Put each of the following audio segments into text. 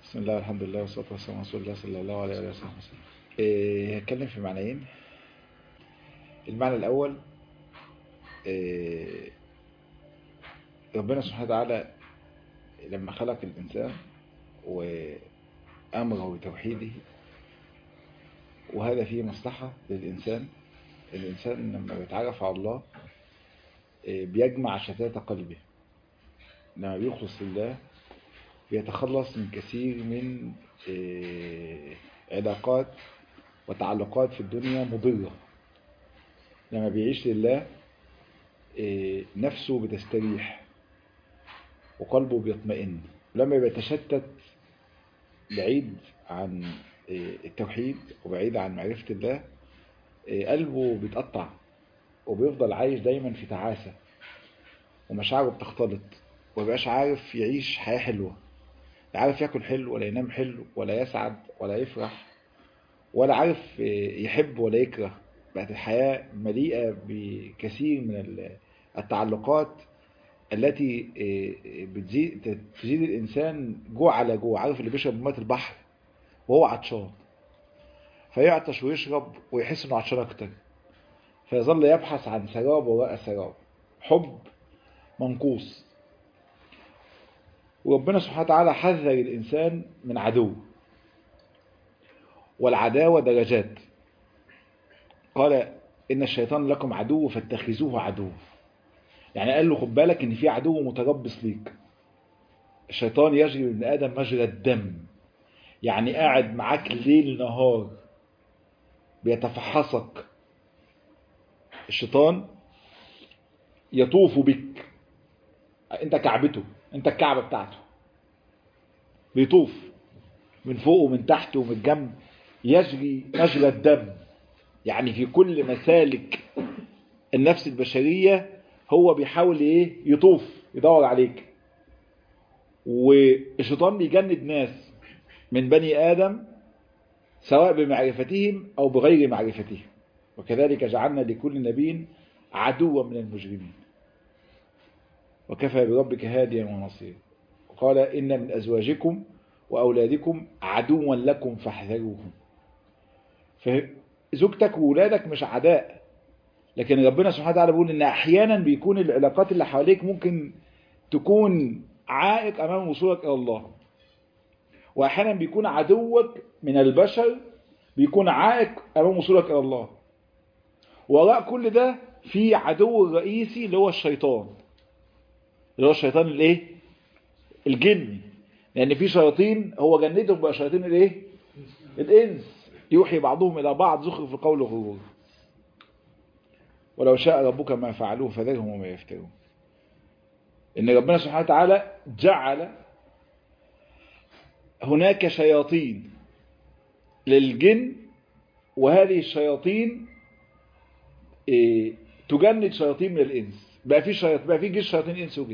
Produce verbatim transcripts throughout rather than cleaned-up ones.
بسم الله والحمد لله والصلاة والسلام على رسول الله صلى الله عليه وسلم. إيه هتكلم في معنيين. المعنى الأول، إيه ربنا سبحانه وتعالى لما خلق الإنسان وأمره بتوحيده، وهذا فيه مصلحة للإنسان. الإنسان لما بيتعرف على الله إيه بيجمع شتات قلبه. لما بيخلص لله بيتخلص من كثير من إيه علاقات وتعلقات في الدنيا مضرة. لما بيعيش لله نفسه بتستريح وقلبه بيطمئن. لما بيتشتت بعيد عن التوحيد وبعيد عن معرفة الله، قلبه بيتقطع وبيفضل عايش دايما في تعاسة، ومشاعره بتختلط، ومبقاش عارف يعيش حياة حلوة، لا عارف ياكل حلو ولا ينام حلو ولا يسعد ولا يفرح ولا عارف يحب ولا يكره. بقت الحياة مليئة بكثير من التعلقات التي بتزيد تزيد الإنسان جوع على جوع. عارف اللي بيشرب مية البحر وهو عطشان، فيعطش ويشرب ويحس انه عطشان اكتر، فيظل يبحث عن سراب وراء سراب، حب منقوص. وربنا سبحانه وتعالى حذر الإنسان من عدو، والعداوة درجات. قال إن الشيطان لكم عدو فاتخذوه عدو. يعني قال له خد بالك إن في عدو متربص ليك. الشيطان يجري من آدم مجرى الدم، يعني قاعد معاك ليل نهار بيتفحصك. الشيطان يطوف بك، انت كعبته، انت الكعبة بتاعته، بيطوف من فوق ومن تحت ومن الجنب، يجري مجرى الدم. يعني في كل مسالك النفس البشرية هو بيحاول ايه؟ يطوف، يدور عليك. والشيطان بيجند ناس من بني آدم سواء بمعرفتهم أو بغير معرفتهم، وكذلك جعلنا لكل نبي عدوا من المجرمين وكفى بربك هاديا ونصيرا. وقال إن من أزواجكم وأولادكم عدوا لكم فاحذروهم. فزوجتك وولادك مش عداء، لكن ربنا سبحانه وتعالى بيقول إن أحيانا بيكون العلاقات اللي حواليك ممكن تكون عائق أمام وصولك إلى الله، وأحيانا بيكون عدوك من البشر بيكون عائق أمام وصولك إلى الله. وراء كل ده في عدو الرئيسي اللي هو الشيطان، اللي هو الشيطان الايه؟ الجني. لأن في شياطين هو جندهم بقى شياطين الايه؟ الإنس، يوحي بعضهم إلى بعض زخرف القول غرور. ولو شاء ربك ما فعلوه فذرهم وما يفترون. إن ربنا سبحانه وتعالى جعل هناك شياطين للجن، وهذه الشياطين إيه تجند شياطين من الإنس. بقى في شياطين، بقى في جيش شياطين إنس وجن.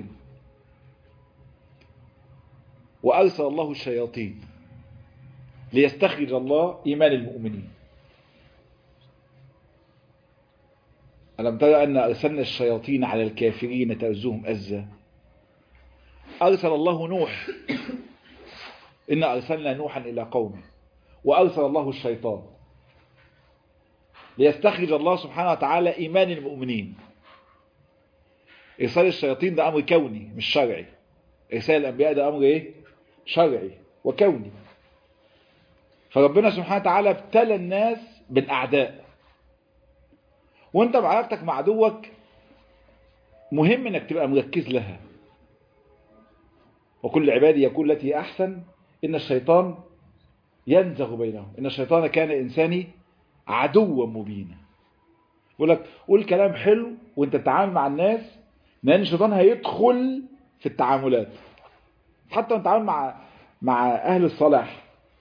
وأرسل الله الشياطين ليستخرج الله إيمان المؤمنين. ألم ترى أن أرسلنا الشياطين على الكافرين تأزهم أزا. أرسل الله نوح، إن أرسلنا نوحا إلى قومه. وأرسل الله الشيطان ليستخرج الله سبحانه وتعالى إيمان المؤمنين. إرسال الشياطين ده أمر كوني مش شرعي. إرسال الأنبياء ده أمر إيه؟ شرعي وكوني. فربنا سبحانه وتعالى ابتلى الناس بالأعداء. وانت بعلاقتك مع عدوك مهم انك تبقى مركز لها. وكل عبادي يقول التي أحسن إن الشيطان ينزغ بينهم إن الشيطان كان إنساني عدوا مبينا. يقول لك قول كلام حلو وانت بتتعامل مع الناس، لأن الشيطان هيدخل في التعاملات. حتى وانت بتتعامل مع مع أهل الصلاح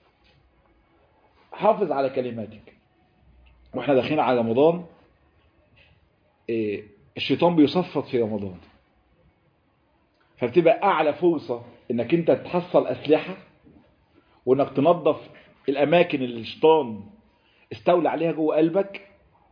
حافظ على كلماتك. واحنا داخلين على رمضان، إيه الشيطان بيصفد في رمضان، فبتبقى أعلى فرصة انك انت تحصل أسلحة، وانك تنظف الأماكن اللي الشيطان استولى عليها جوه قلبك،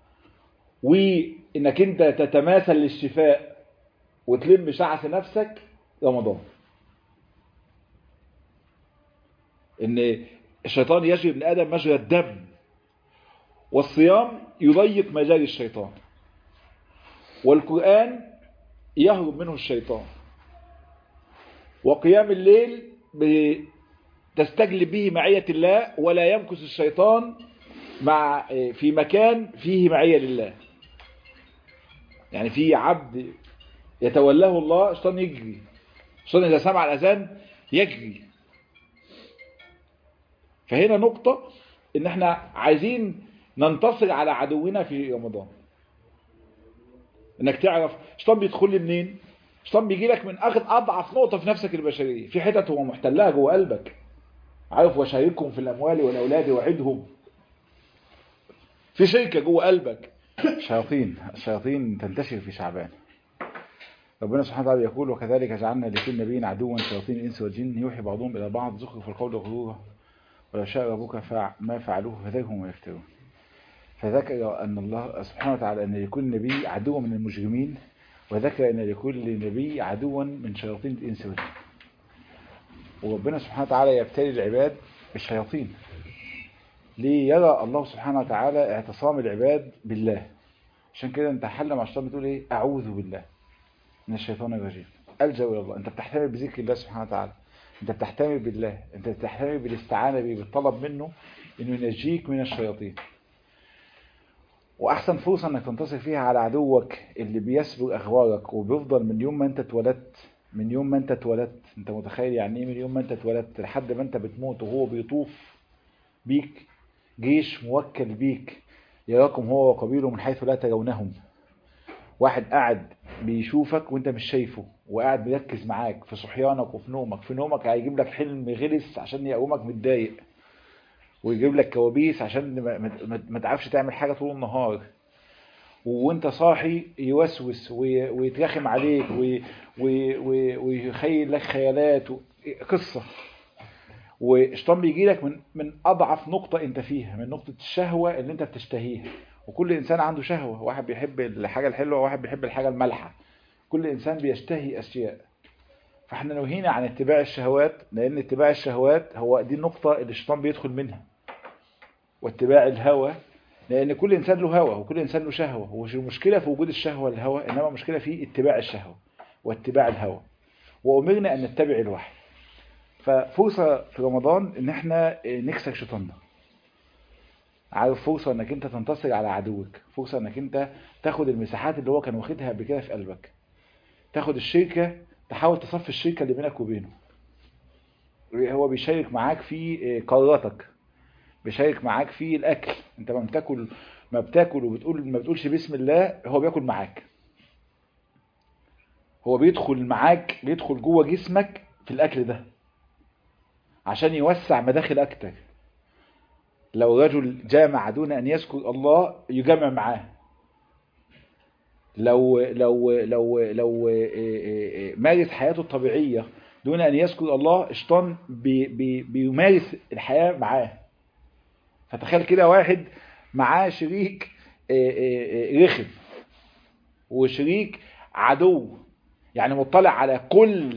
وانك انت تتماثل للشفاء وتلم شعث نفسك رمضان. ان الشيطان يجري ابن ادم مجرى الدم، والصيام يضيق مجاري الشيطان، والقرآن يهرب منه الشيطان، وقيام الليل تستجلب به معية الله ولا يمكث الشيطان مع في مكان فيه معية لله. يعني في عبد يتولاه الله الشيطان يجري، الشيطان إذا سمع الأذان يجري. فهنا نقطة إن احنا عايزين ننتصر على عدونا في رمضان. إنك تعرف الشيطان بيدخل لي منين؟ الشيطان بيجي لك من أخذ أضعف نقطة في نفسك البشرية، في حتت هو محتلها جوه قلبك. عارف وشاركهم في الأموال والأولاد وعدهم، في شركة جوه قلبك. الشياطين الشياطين تنتشر في شعبان. ربنا سبحانه وتعالى يقول: وكذلك جعلنا لكل نبي عدوا شياطين الإنس والجن يوحي بعضهم إلى بعض زخرف القول غرورا ولو شاء ربك ما فعلوه فذرهم ويفترون. فذكر أن الله سبحانه وتعالى أن لكل نبي عدوا من المجرمين، وذكر أن لكل نبي عدوا من شياطين الإنس والجن. وربنا سبحانه وتعالى يبتلي العباد بالشياطين ليرى الله سبحانه وتعالى اعتصام العباد بالله. عشان كده انت حل مع الشيطان بتقول ايه؟ اعوذ بالله من الشيطان الرجيم، الجا الى الله. انت بتحتمي بذكر الله سبحانه وتعالى، انت بتحتمي بالله، انت بتحتمي بالاستعانه به، بالطلب منه انه ينجيك من الشياطين. واحسن فرصه انك تنتصر فيها على عدوك اللي بيسبق اغوارك وبيفضل من يوم ما انت اتولدت، من يوم ما انت اتولدت. انت متخيل يعني ايه من يوم ما انت اتولدت لحد ما انت بتموت وهو بيطوف بيك جيش موكل بيك يراكم هو وقبيله من حيث لا ترونهم. واحد قاعد بيشوفك وانت مش شايفه، وقاعد بيركز معاك في صحيانك وفي نومك. في نومك هيجيب لك حلم غلس عشان يقومك متضايق، ويجيب لك كوابيس عشان ما, ما, ما تعرفش تعمل حاجة طول النهار. وانت صاحي يوسوس ويترخم عليك ويخيل لك خيالات قصة. والشيطان بيجي لك من من اضعف نقطه انت فيها، من نقطه الشهوه اللي انت بتشتهيها. وكل انسان عنده شهوه، واحد بيحب الحاجه الحلوه وواحد بيحب الحاجه المالحه. كل انسان بيشتهي اشياء. فاحنا نهينا عن اتباع الشهوات، لان اتباع الشهوات هو دي النقطه اللي الشيطان بيدخل منها. واتباع الهوى، لان كل انسان له هوى وكل انسان له شهوه. ومش المشكله في وجود الشهوه الهوى، انما المشكله في اتباع الشهوه واتباع الهوى. وامرنا ان نتبع الوحي. ففرصة في رمضان ان احنا نكسر شيطاننا. عارف، فرصة انك انت تنتصر على عدوك، فرصة انك انت تاخد المساحات اللي هو كان واخدها قبل كده في قلبك، تاخد الشركة، تحاول تصفي الشركة اللي بينك وبينه. هو بيشارك معاك في قراراتك، بيشارك معاك في الاكل. انت ما بتاكل ما بتاكل وبتقول ما بتقولش بسم الله، هو بياكل معاك. هو بيدخل معاك، بيدخل جوه جسمك في الاكل ده عشان يوسع مداخل اكتر. لو رجل جامع دون ان يذكر الله يجمع معاه. لو لو لو لو مارس حياته الطبيعيه دون ان يذكر الله، الشيطان بي بي بيمارس الحياه معاه. فتخيل كده واحد معاه شريك رخم وشريك عدو، يعني مطلع على كل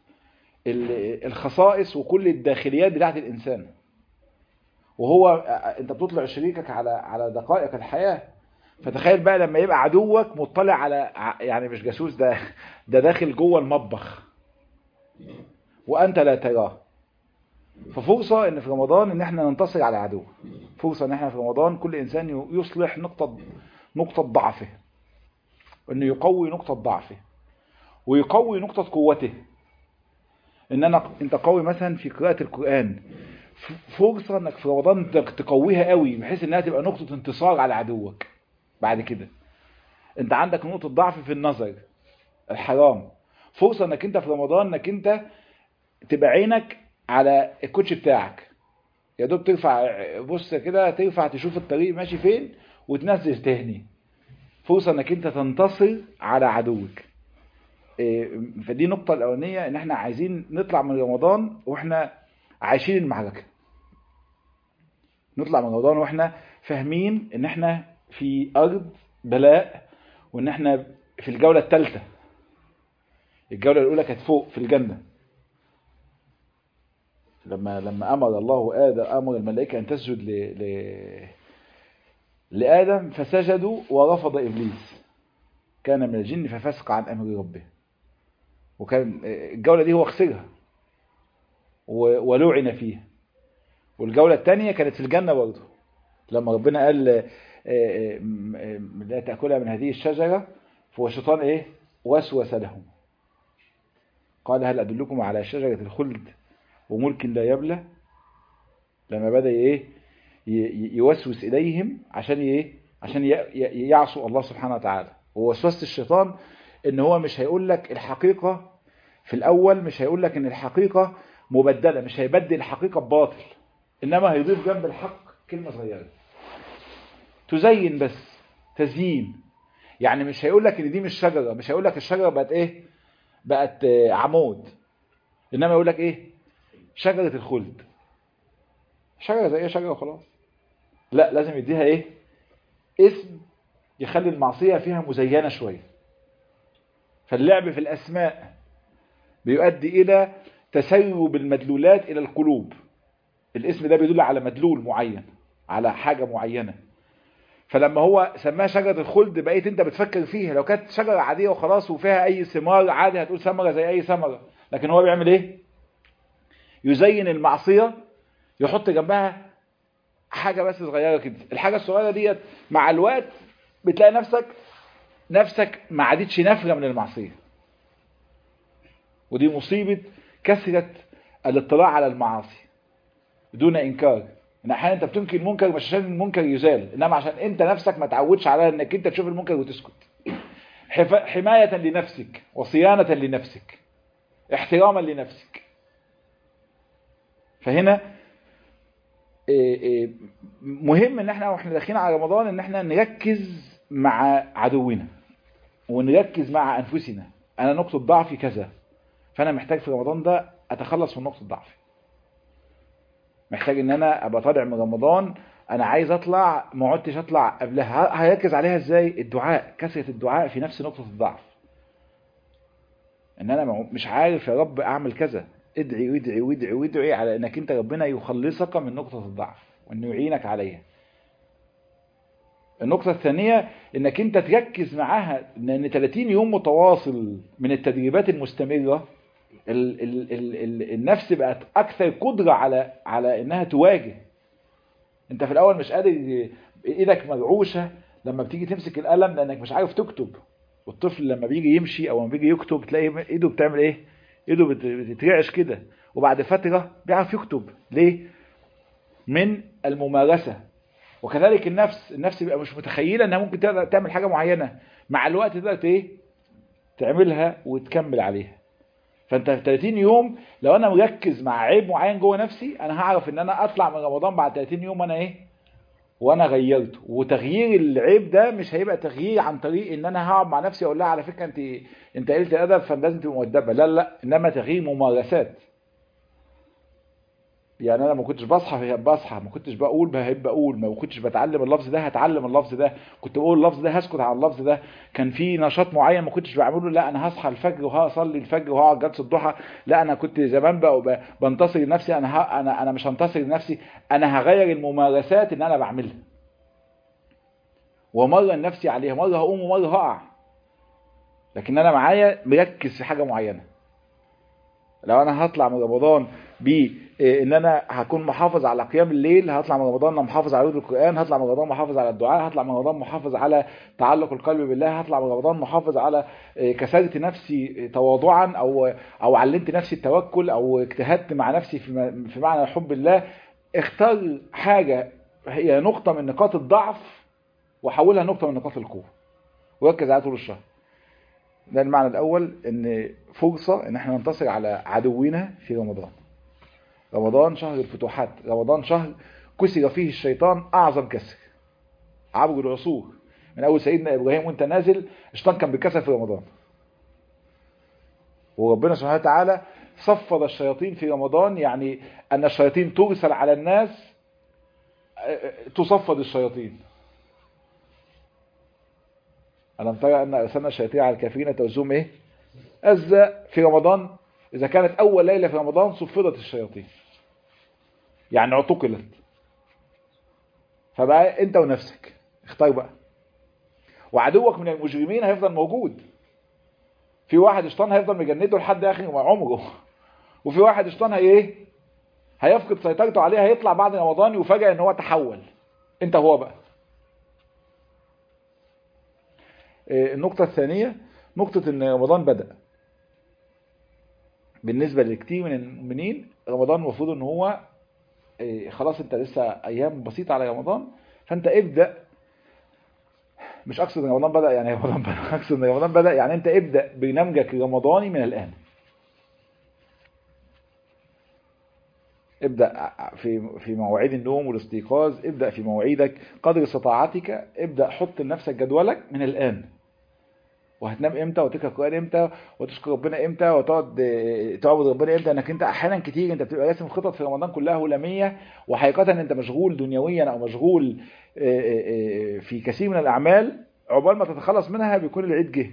الخصائص وكل الداخليات بتاعت الانسان. وهو انت بتطلع شريكك على على دقائق الحياة. فتخيل بقى لما يبقى عدوك مطلع على، يعني مش جاسوس، ده ده داخل جوه المطبخ وانت لا تراه. ففرصة ان في رمضان ان احنا ننتصر على عدو. فرصة ان احنا في رمضان كل انسان يصلح نقطة نقطة ضعفه، انه يقوي نقطة ضعفه ويقوي نقطة قوته. ان انا انت قوي مثلا في قراءة القرآن، فرصة انك في رمضان تقويها قوي بحيث انها تبقى نقطة انتصار على عدوك. بعد كده انت عندك نقطة ضعف في النظر الحرام، فرصة انك انت في رمضان انك انت تبقى عينك على الكوتش بتاعك، يا دوب ترفع بص كده، ترفع تشوف الطريق ماشي فين وتنزل تاني. فرصة انك انت تنتصر على عدوك. فدي النقطة الاولانية، ان احنا عايزين نطلع من رمضان واحنا عايشين المعركة. نطلع من رمضان واحنا فاهمين ان احنا في ارض بلاء، وان احنا في الجولة الثالثة. الجولة الاولى كانت فوق في الجنة، لما لما امر الله ادم، امر الملائكه ان تسجد ل... ل... لادم فسجدوا ورفض ابليس، كان من الجن ففسق عن امر ربه. وكان الجوله دي هو خسرها ولعن فيها. والجوله الثانيه كانت في الجنه برضه، لما ربنا قال لا تاكلها من هذه الشجره، فهو الشيطان ايه وسوس لهم قال هل ادلكم على شجره الخلد وملك لا يبلى. لما بدا ايه يوسوس اليهم عشان ايه عشان يعصوا الله سبحانه وتعالى. ووسوسه الشيطان ان هو مش هيقول لك الحقيقه في الاول، مش هيقول لك ان الحقيقه مبدله، مش هيبدل الحقيقه بباطل، انما هيضيف جنب الحق كلمه صغيره تزين، بس تزيين. يعني مش هيقول لك ان دي مش شجره، مش هيقول لك الشجره بقت ايه بقت عمود، انما يقول لك ايه شجره الخلد. شجره زي ايه شجره وخلاص، لا لازم يديها ايه اسم يخلي المعصيه فيها مزينه شويه. فاللعب في الاسماء بيؤدي الى تسرب المدلولات الى القلوب. الاسم ده بيدل على مدلول معين، على حاجه معينه. فلما هو سماها شجره الخلد بقيت انت بتفكر فيها. لو كانت شجره عاديه وخلاص وفيها اي ثمار عادي هتقول ثمره زي اي ثمره، لكن هو بيعمل ايه يزين المعصيه، يحط جنبها حاجه بس صغيره كده. الحاجه الصغيره ديت مع الوقت بتلاقي نفسك نفسك ما عادتش نافره من المعصيه. ودي مصيبه كثره الاطلاع على المعاصي دون انكار. ان احيانا انت بتنكر المنكر مش عشان المنكر يزال، انما عشان انت نفسك ما تعودش على انك انت تشوف المنكر وتسكت. حمايه لنفسك وصيانه لنفسك، احتراما لنفسك. فهنا مهم ان احنا واحنا داخلين على رمضان ان احنا نركز مع عدونا ونركز مع انفسنا. انا نقطه ضعفي كذا، فانا محتاج في رمضان ده اتخلص من نقطه ضعفي. محتاج ان انا ابقى طالع من رمضان انا عايز اطلع ما عدتش اطلع قبلها. هيركز عليها ازاي؟ الدعاء، كثره الدعاء في نفس نقطه الضعف. ان انا مش عارف يا رب اعمل كذا، ادعي وادعي وادعي وادعي على انك انت ربنا يخلصك من نقطه الضعف وانه يعينك عليها. النقطه الثانيه انك انت تركز معاها، لان ثلاثين يوم متواصل من التدريبات المستمره ال ال ال ال النفس بقت اكثر قدره على على انها تواجه. انت في الاول مش قادر، ايدك مرعوشه لما بتيجي تمسك القلم لانك مش عارف تكتب. والطفل لما بيجي يمشي او لما بيجي يكتب تلاقي ايده بتعمل ايه؟ ايده بتترعش كده، وبعد فتره بيعرف يكتب. ليه؟ من الممارسه. وكذلك النفس، النفس بيبقى مش متخيله انها ممكن تعمل حاجه معينه، مع الوقت تقدر ايه تعملها وتكمل عليها. فانت في ثلاثين يوم لو انا مركز مع عيب معين جوه نفسي، انا هعرف ان انا اطلع من رمضان بعد ثلاثين يوم انا ايه وانا غيرته. وتغيير العيب ده مش هيبقى تغيير عن طريق ان انا هقعد مع نفسي اقول لها على فكره انت انت قلت ادب فلازم تبقى مؤدبه، لا لا، انما تغيير ممارسات. يعني انا ما كنتش بصحى بصحى ما كنتش بقول بحب بقول، ما كنتش بتعلم اللفظ ده هتعلم اللفظ ده، كنت بقول اللفظ ده هسكت على اللفظ ده. كان في نشاط معين ما كنتش بعمله، لا انا هصحى الفجر وهصلي الفجر وهقعد جلسه الضحى. لا انا كنت زمان بقى بنتصر لنفسي، انا ه... انا انا مش هنتصر لنفسي، انا هغير الممارسات اللي انا بعملها ومره نفسي عليها. مره هقوم ومره هقع، لكن انا معايا مركز في حاجه معينه. لو انا هطلع من رمضان ب ان انا هكون محافظ على قيام الليل، هطلع من رمضان محافظ على ورد القران، هطلع من رمضان محافظ على الدعاء، هطلع من رمضان محافظ على تعلق القلب بالله، هطلع من رمضان محافظ على كسرت نفسي تواضعا او او علمت نفسي التوكل او اجتهدت مع نفسي في في معنى حب الله. اختار حاجه هي نقطه من نقاط الضعف وحولها نقطه من نقاط القوه وركز عليها طول الشهر. ده المعنى الاول، ان فرصه ان احنا ننتصر على عدونا في رمضان. رمضان شهر الفتوحات، رمضان شهر كسر فيه الشيطان اعظم كسر عبر العصور. من اول سيدنا ابراهيم وانت نازل الشيطان كان بيكسر في رمضان، وربنا سبحانه وتعالى صفد الشياطين في رمضان. يعني ان الشياطين ترسل على الناس تصفد الشياطين. ألم ترى أن أرسلنا الشياطين على الكافرين تؤزهم إيه؟ أزا في رمضان. إذا كانت أول ليلة في رمضان صفدت الشياطين. يعني اعتقلت. فبقى انت ونفسك اختار بقى. وعدوك من المجرمين هيفضل موجود. في واحد شيطان هيفضل مجنده لحد اخر عمره، وفي واحد شيطان هي ايه هيفقد سيطرته عليه، هيطلع بعد رمضان ويفاجئ ان هو تحول. انت هو بقى. النقطة الثانية نقطة ان رمضان بدأ. بالنسبة لكتير من المؤمنين رمضان المفروض ان هو خلاص انت لسه ايام بسيطة على رمضان، فانت ابدأ. مش اقصد ان رمضان بدأ يعني رمضان بدأ، اقصد ان رمضان بدأ يعني انت ابدأ برنامجك الرمضاني من الان. ابدأ في في مواعيد النوم والاستيقاظ، ابدأ في مواعيدك قدر استطاعتك، ابدأ حط لنفسك جدولك من الآن. وهتنام امتى وتقرا القرآن امتى وتشكر ربنا امتى وتقعد تعبد ربنا امتى. انك انت احيانا كتير انت بتبقى راسم خطط في رمضان كلها هلاميه، وحقيقه انت مشغول دنيويا او مشغول في كثير من الاعمال، عقبال ما تتخلص منها بيكون العيد جه.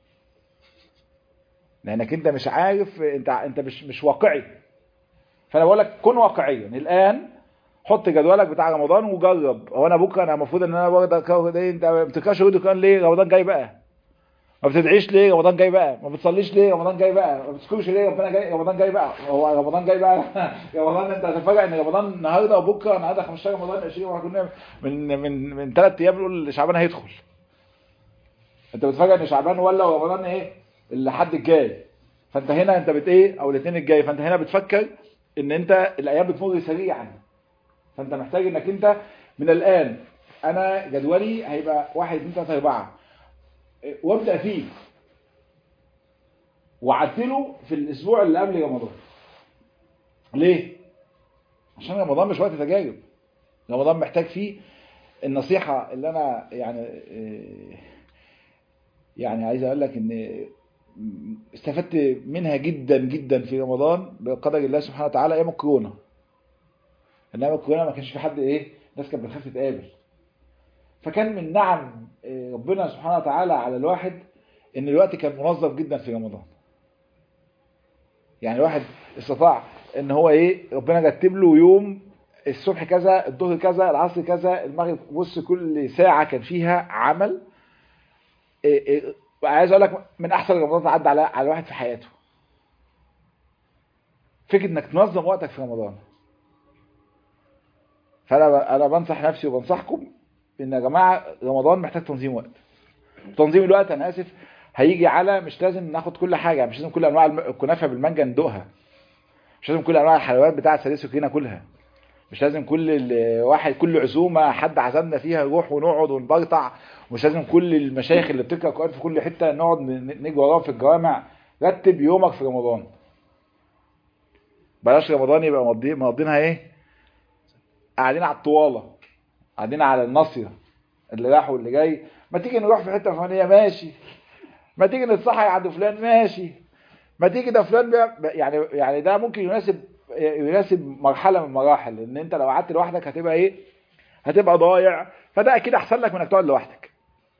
لانك انت مش عارف، انت انت مش مش واقعي. فانا بقول لك كن واقعيا الان. حط جدولك بتاع رمضان وجرب. هو انا بكره انا المفروض ان انا برضه ايه، انت ما بتقراش ورد القرآن ليه؟ رمضان جاي بقى. ما بتدعيش ليه؟ رمضان جاي بقى. ما بتصليش ليه؟ رمضان جاي بقى. ما بتذكرش ليه؟ ربنا جاي، رمضان جاي بقى. هو رمضان جاي بقى. رمضان انت هتتفاجئ ان رمضان النهارده وبكره، النهارده خمستاشر رمضان عشرين، وكنا من من من ثلاث ايام نقول شعبان هيدخل. انت بتتفاجئ ان شعبان ولا رمضان ايه؟ الحد الجاي. فانت هنا انت بت ايه او الاثنين الجاي، فانت هنا بتفكر ان انت الايام بتمر سريعا. فانت محتاج انك انت من الان، انا جدولي هيبقى واحد اتنين تلاته اربعه، وابدا فيه وعدله في الاسبوع اللي قبل رمضان. ليه؟ عشان رمضان مش وقت تجارب. رمضان محتاج فيه النصيحه اللي انا يعني يعني عايز اقول لك ان استفدت منها جدا جدا في رمضان بقدر الله سبحانه وتعالى ايام الكورونا. انما الكورونا ما كانش في حد ايه، الناس كانت بتخاف تتقابل. فكان من نعم ربنا سبحانه وتعالى على الواحد ان الوقت كان منظم جدا في رمضان. يعني الواحد استطاع ان هو ايه، ربنا رتب له يوم الصبح كذا، الظهر كذا، العصر كذا، المغرب. بص كل ساعه كان فيها عمل. إيه إيه عايز اقول لك من احسن رمضان عدى على على الواحد في حياته. فكره انك تنظم وقتك في رمضان. فانا انا بنصح نفسي وبنصحكم ان يا جماعه رمضان محتاج تنظيم وقت. تنظيم الوقت انا اسف هيجي على، مش لازم ناخد كل حاجه، مش لازم كل انواع الكنافه بالمانجا ندوقها، مش لازم كل انواع الحلويات بتاعه سليس وكينا كلها، مش لازم كل واحد كل عزومه حد عزمنا فيها نروح ونقعد ونبرطع، مش لازم كل المشايخ اللي بتقرا قرآن في كل حته نقعد نجري وراهم في الجوامع. رتب يومك في رمضان. بلاش رمضان يبقى مقضينها ايه، قاعدين على الطواله، قاعدين على الناصيه اللي راح واللي جاي. ما تيجي نروح في حته فلانيه، ماشي. ما تيجي نتصحي عند فلان، ماشي. ما تيجي ده فلان يعني يعني ده ممكن يناسب يناسب مرحله من المراحل. ان انت لو قعدت لوحدك هتبقى ايه، هتبقى ضايع. فده اكيد احسن لك من انك تقعد لوحدك.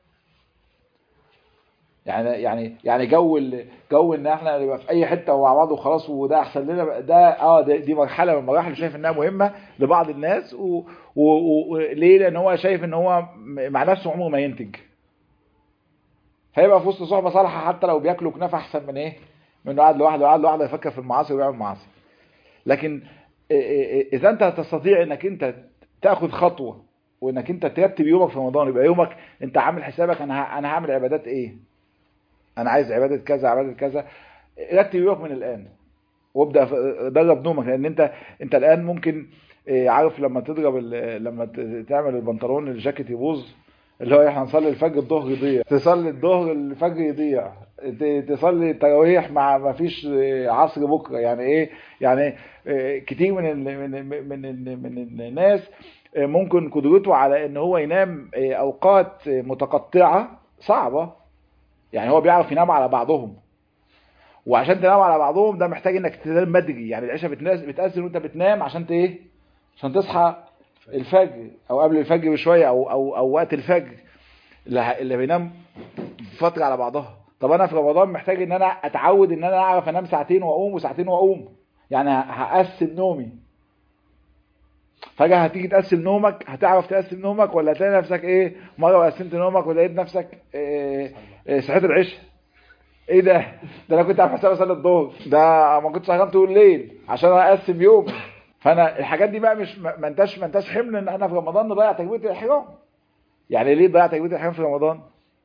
يعني يعني يعني جو جو ان احنا نبقى في اي حته مع بعض وخلاص وده احسن لنا، ده اه ده دي مرحله من المراحل شايف انها مهمه لبعض الناس. وليه؟ لان هو شايف ان هو مع نفسه عمره ما ينتج. فيبقى في وسط صحبه صالحه حتى لو بياكلوا كنافه احسن من ايه، من انه قاعد لوحده، قاعد لوحده يفكر في المعاصي ويعمل معاصي. لكن اذا انت تستطيع انك انت تاخد خطوه وانك انت ترتب يومك في رمضان، يبقى يومك انت عامل حسابك انا انا هعمل عبادات ايه، انا عايز عباده كذا عباده كذا. رتب يومك من الان وابدا درب نومك. لان انت انت الان ممكن عارف لما تضرب لما تعمل البنطلون الجاكيت يبوظ، اللي هو احنا نصلي الفجر الظهر يضيع، تصلي الظهر الفجر يضيع، تصلي التراويح مع ما فيش عصر بكره. يعني ايه؟ يعني كتير من ال من ال من ال من الناس ممكن قدرته على ان هو ينام اوقات متقطعه صعبه. يعني هو بيعرف ينام على بعضهم، وعشان تنام على بعضهم ده محتاج انك تنام بدري. يعني العشاء بتأذن وانت بتنام عشان ايه، عشان تصحى الفجر او قبل الفجر بشويه او او او وقت الفجر اللي بينام فتره على بعضها. طب انا في رمضان محتاج ان انا اتعود ان انا اعرف انام ساعتين واقوم وساعتين واقوم. يعني هقسم نومي. فجأة هتيجي تقسم نومك، هتعرف تقسم نومك ولا هتلاقي نفسك ايه مرة وقسمت نومك ولقيت نفسك إيه إيه صحيت العشاء؟ ايه ده؟ ده انا كنت عارف حساب اصلي الظهر، ده ما كنتش هنام طول الليل عشان اقسم يومي. فانا الحاجات دي بقى مش ما انتش ما انتش حمل ان انا في رمضان نضيع تكبيرة الاحرام. يعني ليه تضيع تكبيرة الاحرام في رمضان؟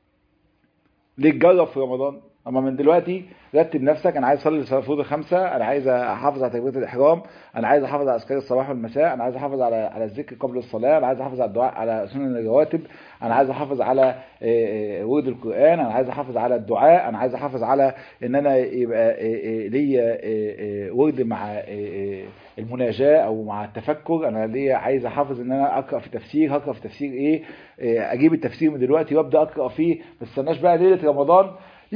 ليه تجرب في رمضان؟ اما من دلوقتي رتب نفسك، انا عايز اصلي الفروض الخمسه، انا عايز احافظ على تكبيره الاحرام، انا عايز احافظ على اذكار الصباح والمساء، انا عايز احافظ على على الذكر قبل الصلاه، انا عايز احافظ على الدعاء على سنن الرواتب، انا عايز احافظ على ورد القران، انا عايز احافظ على الدعاء، انا عايز احافظ على ان انا يبقى ليا ورد مع المناجاه او مع التفكر، انا ليا عايز احافظ ان انا اقرا في تفسير، هقرا في تفسير ايه، اجيب التفسير من دلوقتي وابدا اقرا فيه، ما استناش بقى ليله رمضان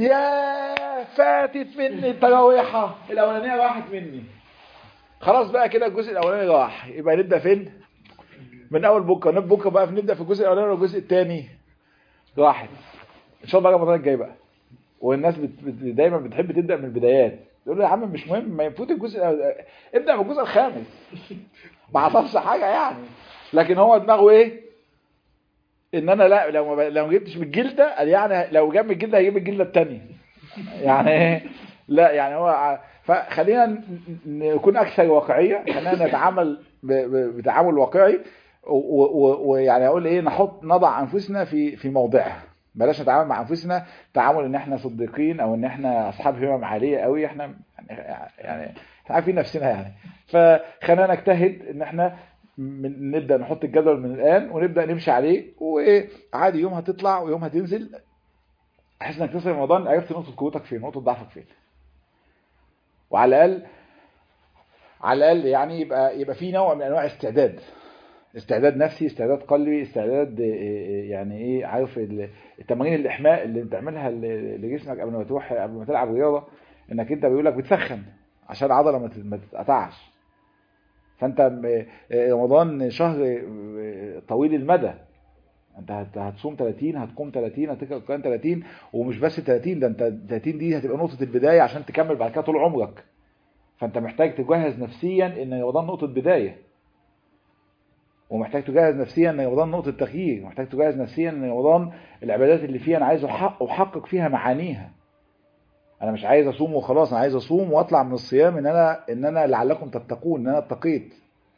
يا فاتت مني التراويحه الاولانيه راحت مني. خلاص بقى كده الجزء الاولاني راح، يبقى نبدا فين؟ من اول بكره، نبدا بكره بقى نبدا في الجزء الاولاني والجزء الثاني راحت. ان شاء الله رمضان الجاي بقى. والناس بت... بت... دايما بتحب تبدا من البدايات، تقول له يا عم مش مهم، ما يفوت الجزء ابدا من الجزء الخامس ما حصلش حاجه يعني. لكن هو دماغه ايه؟ ان انا لا لو ما لو ما جبتش من الجلده قال يعني لو جاب من الجلده هيجيب الجلده الثانيه يعني ايه؟ لا يعني هو فخلينا نكون اكثر واقعيه، خلينا نتعامل بتعامل واقعي، ويعني اقول ايه نحط نضع انفسنا في في موضعها، بلاش نتعامل مع انفسنا تعامل ان احنا صديقين او ان احنا اصحاب همم عاليه قوي، احنا يعني احنا عارفين نفسنا يعني. فخلينا نجتهد ان احنا نبدا نحط الجدول من الان ونبدا نمشي عليه، وعادي يوم هتطلع ويوم هتنزل احس انك تصل رمضان عرفت نقطه قوتك فين، نقطه ضعفك فين، وعلى الاقل على الاقل يعني يبقى يبقى في نوع من انواع استعداد، استعداد نفسي، استعداد قلبي، استعداد يعني ايه عارف التمارين الاحماء اللي بتعملها لجسمك قبل ما تروح قبل ما تلعب رياضه، انك انت بيقول لك بتسخن عشان العضله ما تتقطعش. فانت رمضان شهر طويل المدى، انت هتصوم ثلاثين، هتقوم ثلاثين، هتقرا القران ثلاثين، ومش بس ثلاثين، ده انت ثلاثين دي هتبقى نقطه البدايه عشان تكمل بعد كده طول عمرك. فانت محتاج تجهز نفسيا ان رمضان نقطه بدايه، ومحتاج تجهز نفسيا ان رمضان نقطه تغيير، ومحتاج تجهز نفسيا ان رمضان العبادات اللي فيها انا عايز احقق فيها معانيها. انا مش عايز اصوم وخلاص، انا عايز اصوم واطلع من الصيام ان انا ان انا لعلكم تتقون، ان انا اتقيت.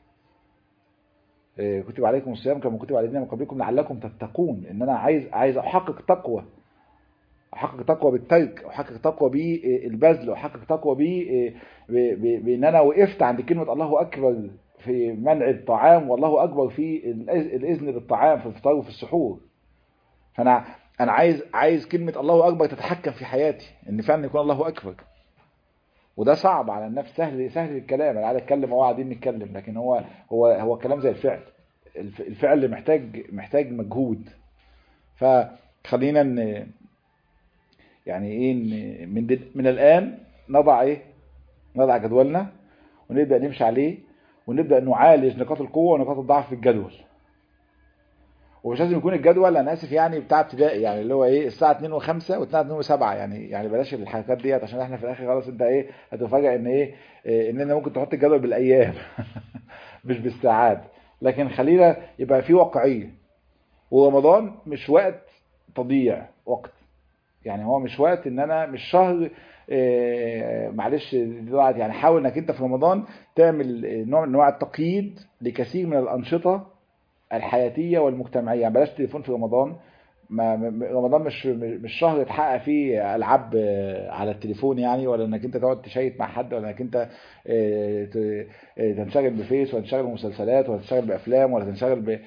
كتب عليكم الصيام كما كتب على الذين من قبلكم لعلكم تتقون، ان انا عايز عايز احقق تقوى، احقق تقوى بالترك، احقق تقوى بالبذل، احقق تقوى بان انا وقفت عند كلمه الله اكبر في منع الطعام، والله اكبر في الاذن بالطعام في الفطار وفي السحور. فانا انا عايز عايز كلمه الله اكبر تتحكم في حياتي، ان فعلا يكون الله اكبر. وده صعب على النفس، سهل سهل الكلام، انا قاعد اتكلم وهو قاعدين نتكلم، لكن هو هو هو كلام زي الفعل، الفعل اللي محتاج محتاج مجهود. فخلينا ن... يعني ايه من دل... من الان نضع ايه نضع جدولنا ونبدا نمشي عليه، ونبدا نعالج نقاط القوه ونقاط الضعف في الجدول. ومش لازم يكون الجدول انا اسف يعني بتاع ابتدائي، يعني اللي هو ايه الساعه اتنين وخمسة والساعه اتنين وسبعة، يعني يعني بلاش الحركات ديت عشان احنا في الاخر خلاص انت ايه هتفاجئ ان ايه, إيه اننا ممكن تحط الجدول بالايام مش بالساعات. لكن خلينا يبقى في واقعيه، ورمضان مش وقت تضييع وقت، يعني هو مش وقت ان انا مش شهر إيه معلش دلوقتي، يعني حاول انك انت في رمضان تعمل نوع من انواع التقييد لكثير من الانشطه الحياتيه والمجتمعيه. يعني بلاش تليفون في رمضان، ما رمضان مش مش شهر تحقق فيه العاب على التليفون يعني، ولا انك انت تقعد تشيت مع حد، ولا انك انت تنشغل بفيس، ولا تنشغل بمسلسلات، ولا تنشغل بافلام، ولا تنشغل ب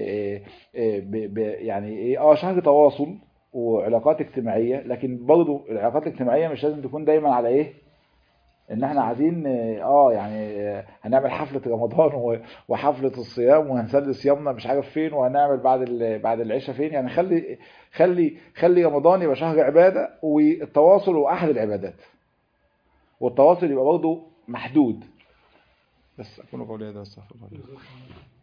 يعني ايه اه شهر تواصل وعلاقات اجتماعيه. لكن برضو العلاقات الاجتماعيه مش لازم تكون دايما على ايه ان احنا عايزين اه يعني هنعمل حفله رمضان وحفله الصيام وهنسلي صيامنا مش عارف فين، وهنعمل بعد بعد العشاء فين. يعني خلي خلي خلي رمضان يبقى شهر عباده، والتواصل هو احد العبادات، والتواصل يبقى برضه محدود. بس اكون قولي هذا، استغفر الله.